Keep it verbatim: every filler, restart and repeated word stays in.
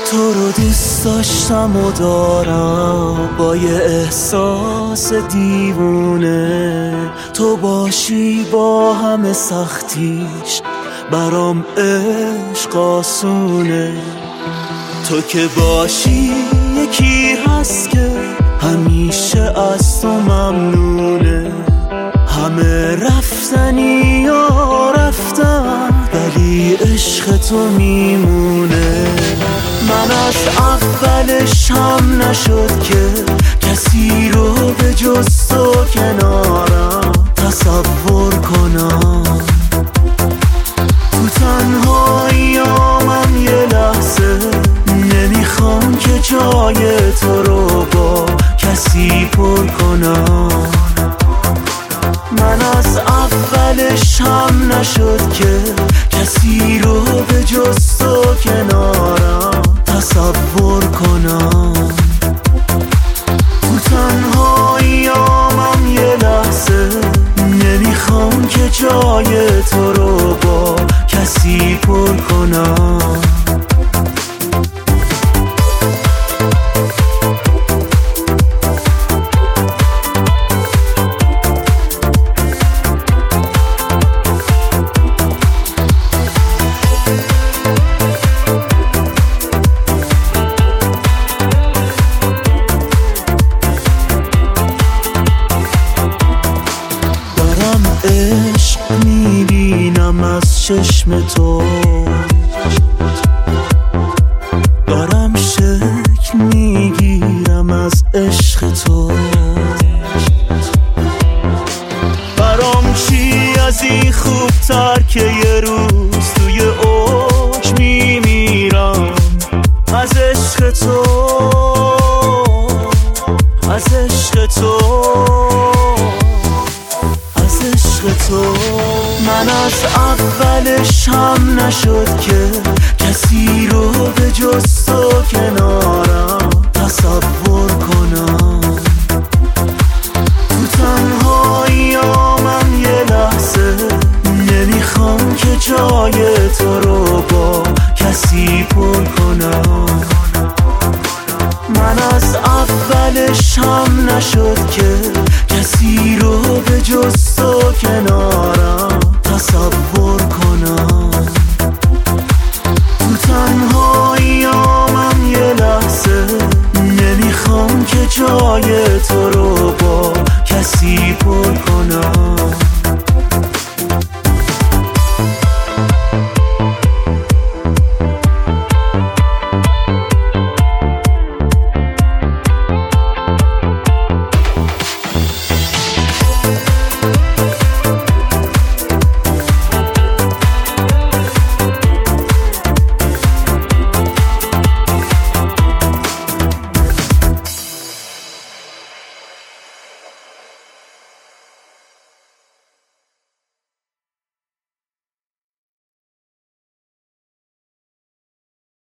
تو رو دوست داشتم و دارم با یه احساس دیوونه. تو باشی با همه سختیش برام عشق آسونه. تو که باشی یکی هست که همیشه از تو ممنونه. همه رفتنی یا رفتن ولی عشق تو میمونه. من از اولش هم نشد که کسی رو به جز تو کنارم تصور کنم. تو تنهایی‌ام یه لحظه نمیخوام که جای تو رو با کسی پر کنم. من از اولش هم نشد که کسی رو به جز تو کنارم تصور کنم. تو تنهایی‌ام یه لحظه نمیخوام که جای تو رو با کسی پر کنم. عشق میبینم از چشم تو، دارم شک میگیرم از عشق تو. برام چی از این خوبتر که یه روز توی اوج میمیرم از عشق تو، از عشق تو، تو. من از اولش هم نشد که کسی رو به جز تو کنارم تصور کنم. تو تنهایی‌ام یه لحظه نمیخوام که جای تو رو با کسی پر کنم. من از اولش هم نشد که کسی رو به جز تو کنار